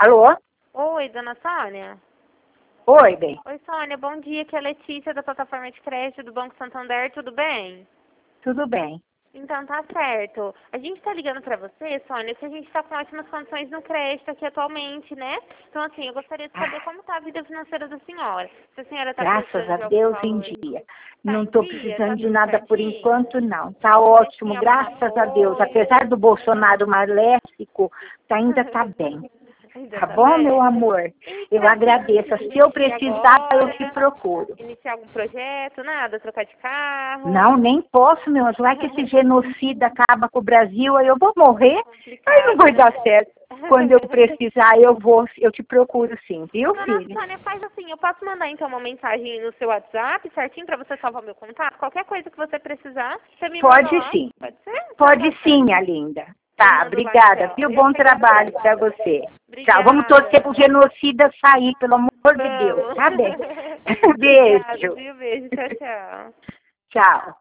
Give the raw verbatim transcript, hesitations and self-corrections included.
Alô? Oi, dona Sônia? Oi, bem. Oi, Sônia, bom dia, aqui é a Letícia da plataforma de crédito do Banco Santander, tudo bem? Tudo bem. Então tá certo. A gente tá ligando pra você, Sônia, que a gente tá com ótimas condições no crédito aqui atualmente, né? Então assim, eu gostaria de saber como tá a vida financeira da senhora. Se a senhora tá Graças precisando de a algum Deus em valor. dia. Tá Não em estou dia? precisando Tá de tudo nada por certinho? enquanto, não. Tá Você ótimo, tinha alguma graças a Deus. coisa? Apesar do Bolsonaro maléfico, tá, ainda tá bem. Ainda Tá tá bom, meu bem? amor? E Eu pra agradeço. Se eu iniciar precisar, eu agora, te procuro. iniciar algum projeto, nada, trocar de carro? Não, nem posso, meu anjo. Vai que esse genocida acaba com o Brasil, aí eu vou morrer. Aí não Complicado, vai dar né? certo. Quando eu precisar, eu vou, eu te procuro sim, viu, Dona filho? Sônia, faz assim, eu posso mandar então uma mensagem no seu WhatsApp, certinho, pra você salvar meu contato? Qualquer coisa que você precisar, você me manda Pode lá. sim. Pode ser? Então tá Pode sim, certo. minha linda. Eu Tá, mando lá obrigada, então. viu? Eu Bom que trabalho agradeço. pra você. Tchau. Vamos torcer pro Obrigada. genocida sair, pelo amor de Deus. Vamos. Tá bem. Obrigada, Beijo. viu? Beijo. Tchau, tchau. Tchau.